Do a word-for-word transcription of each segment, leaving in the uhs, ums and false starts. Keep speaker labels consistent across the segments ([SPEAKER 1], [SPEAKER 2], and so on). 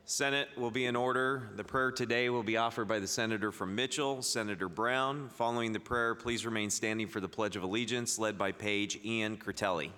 [SPEAKER 1] Senate will be in order. The prayer today will be offered by the Senator from Mitchell, Senator Brown. Following the prayer, please remain standing for the Pledge of Allegiance, led by Page Ian Curtelli.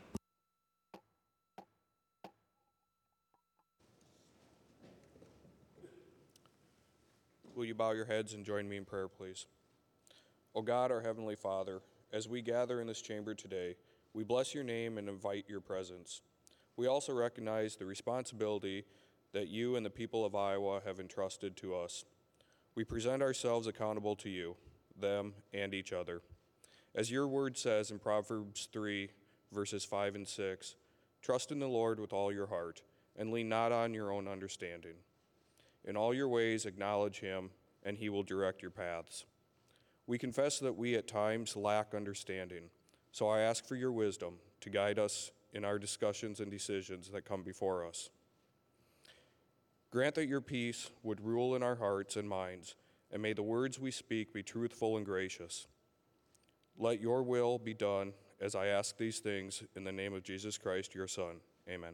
[SPEAKER 2] Will you bow your heads and join me in prayer, please? O God, our Heavenly Father, as we gather in this chamber today, we bless your name and invite your presence. We also recognize the responsibility that you and the people of Iowa have entrusted to us. We present ourselves accountable to you, them, and each other. As your word says in Proverbs three, verses five and six, trust in the Lord with all your heart, and lean not on your own understanding. In all your ways acknowledge him, and he will direct your paths. We confess that we at times lack understanding, so I ask for your wisdom to guide us in our discussions and decisions that come before us. Grant that your peace would rule in our hearts and minds, and may the words we speak be truthful and gracious. Let your will be done as I ask these things in the name of Jesus Christ, your Son. Amen.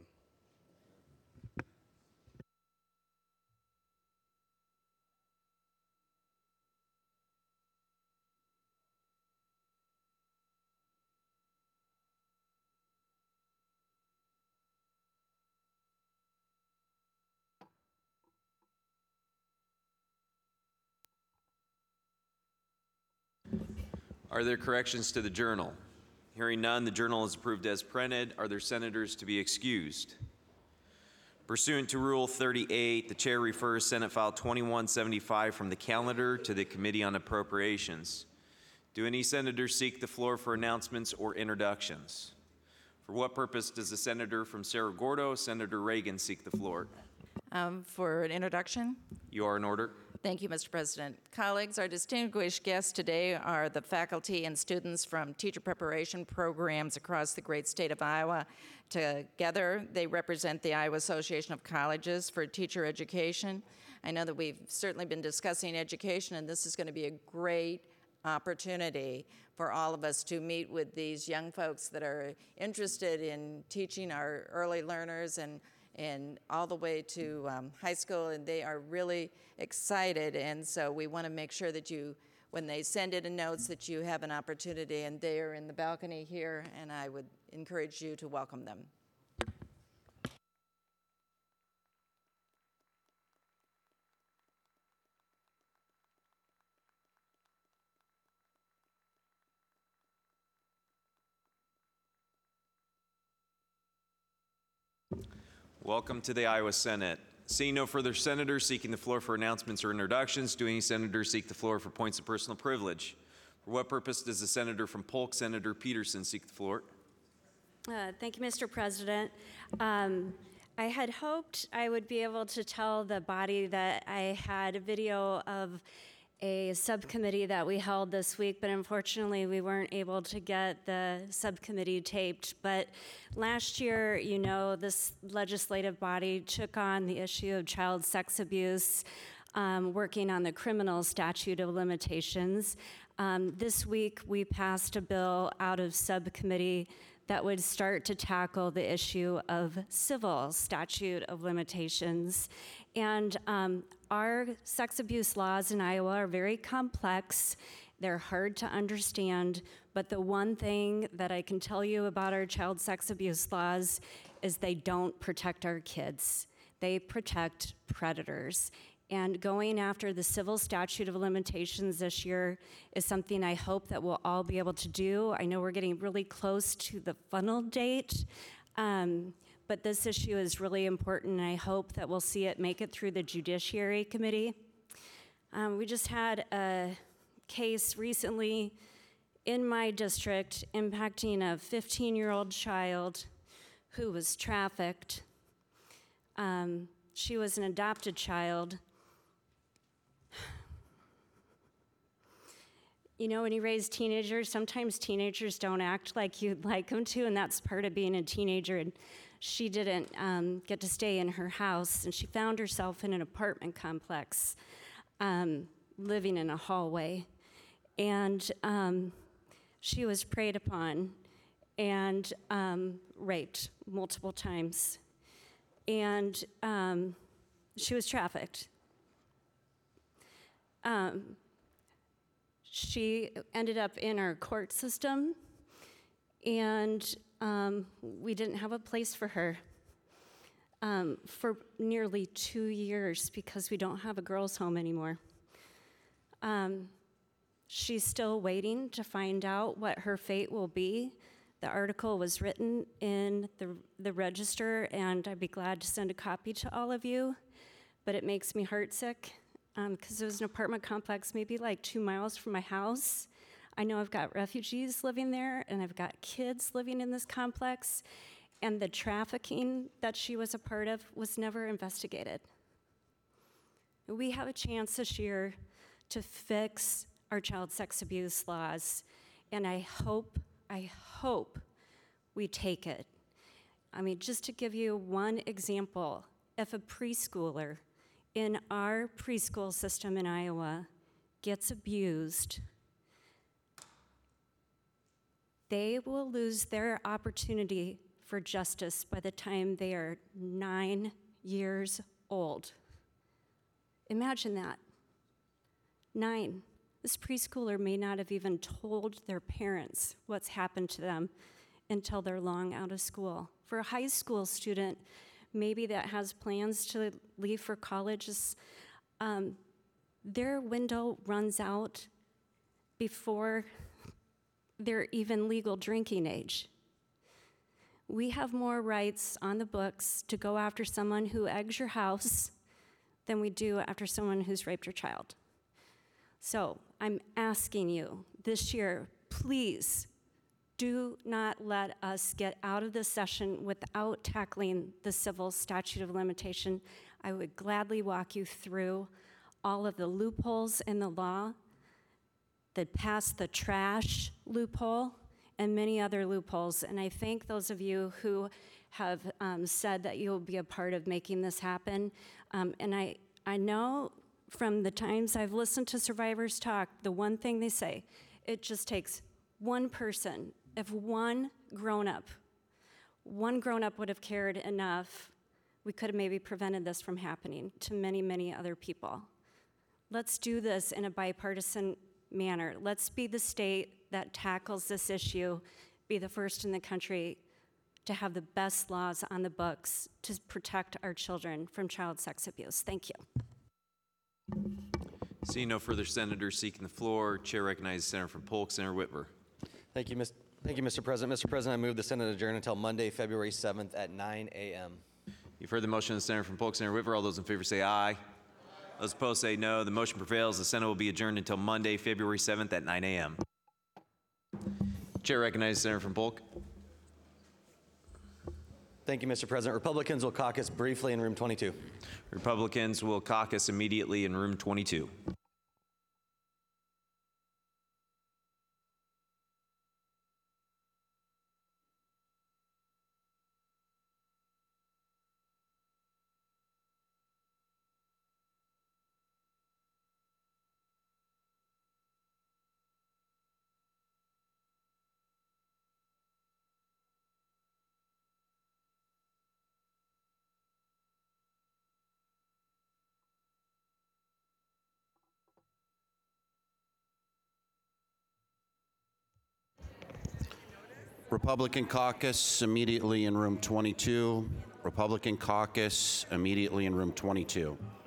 [SPEAKER 1] Are there corrections to the journal? Hearing none, the journal is approved as printed. Are there senators to be excused? Pursuant to Rule thirty-eight, the chair refers Senate File twenty-one seventy-five from the calendar to the Committee on Appropriations. Do any senators seek the floor for announcements or introductions? For what purpose does the senator from Cerro Gordo, Senator Reagan, seek the floor?
[SPEAKER 3] Um, for an introduction.
[SPEAKER 1] You are in order.
[SPEAKER 3] Thank you, Mister President. Colleagues, our distinguished guests today are the faculty and students from teacher preparation programs across the great state of Iowa. Together, they represent the Iowa Association of Colleges for Teacher Education. I know that we've certainly been discussing education, and this is going to be a great opportunity for all of us to meet with these young folks that are interested in teaching our early learners and and all the way to um, high school, and they are really excited. And so we want to make sure that you, when they send in notes, that you have an opportunity, and they are in the balcony here, and I would encourage you to welcome them.
[SPEAKER 1] Welcome to the Iowa Senate. Seeing no further senators seeking the floor for announcements or introductions, do any senators seek the floor for points of personal privilege? For what purpose does the senator from Polk, Senator Peterson, seek the floor?
[SPEAKER 4] Uh, thank you, Mister President. Um, I had hoped I would be able to tell the body that I had a video of a subcommittee that we held this week, but unfortunately we weren't able to get the subcommittee taped. But last year, you know, this legislative body took on the issue of child sex abuse, um, working on the criminal statute of limitations. Um, this week, we passed a bill out of subcommittee that would start to tackle the issue of civil statute of limitations. And um, our sex abuse laws in Iowa are very complex. They're hard to understand, but the one thing that I can tell you about our child sex abuse laws is they don't protect our kids. They protect predators. And going after the civil statute of limitations this year is something I hope that we'll all be able to do. I know we're getting really close to the funnel date, um, but this issue is really important, and I hope that we'll see it make it through the Judiciary Committee. Um, we just had a case recently in my district impacting a fifteen-year-old child who was trafficked. Um, she was an adopted child. You know, when you raise teenagers, sometimes teenagers don't act like you'd like them to, and that's part of being a teenager. And she didn't um, get to stay in her house, and she found herself in an apartment complex, um, living in a hallway. And um, she was preyed upon and um, raped multiple times. And um, she was trafficked. Um, she ended up in our court system, and um, we didn't have a place for her um, for nearly two years because we don't have a girls' home anymore. Um, she's still waiting to find out what her fate will be. The article was written in the, the Register, and I'd be glad to send a copy to all of you, but it makes me heartsick because um, it was an apartment complex maybe like two miles from my house. I know I've got refugees living there, and I've got kids living in this complex, and the trafficking that she was a part of was never investigated. We have a chance this year to fix our child sex abuse laws, and I hope, I hope we take it. I mean, just to give you one example, if a preschooler in our preschool system in Iowa gets abused, they will lose their opportunity for justice by the time they are nine years old. Imagine that. Nine. This preschooler may not have even told their parents what's happened to them until they're long out of school. For a high school student, maybe that has plans to leave for college, um, their window runs out before they're even legal drinking age. We have more rights on the books to go after someone who eggs your house than we do after someone who's raped your child. So I'm asking you this year, please do not let us get out of this session without tackling the civil statute of limitation. I would gladly walk you through all of the loopholes in the law, the pass the trash loophole, and many other loopholes. And I thank those of you who have um, said that you'll be a part of making this happen. Um, and I, I know from the times I've listened to survivors talk, the one thing they say, it just takes one person. If one grown-up, one grown-up would have cared enough, we could have maybe prevented this from happening to many, many other people. Let's do this in a bipartisan manner. Let's be the state that tackles this issue, be the first in the country to have the best laws on the books to protect our children from child sex abuse. Thank you.
[SPEAKER 1] Seeing no further senators seeking the floor, Chair recognizes Senator from Polk, Senator Whitver.
[SPEAKER 5] Thank you, Mister Thank you, Mister President. Mister President, I move the Senate adjourn until Monday, February seventh at nine a m
[SPEAKER 1] You've heard the motion of the Senator from Polk, Senator Whitver. All those in favor say aye. Aye. Those opposed say no. The motion prevails. The Senate will be adjourned until Monday, February seventh at nine a m Chair recognizes Senator from Polk.
[SPEAKER 5] Thank you, Mister President. Republicans will caucus briefly in room twenty-two.
[SPEAKER 1] Republicans will caucus immediately in room twenty-two.
[SPEAKER 6] Republican caucus immediately in room twenty-two. Republican caucus immediately in room twenty-two.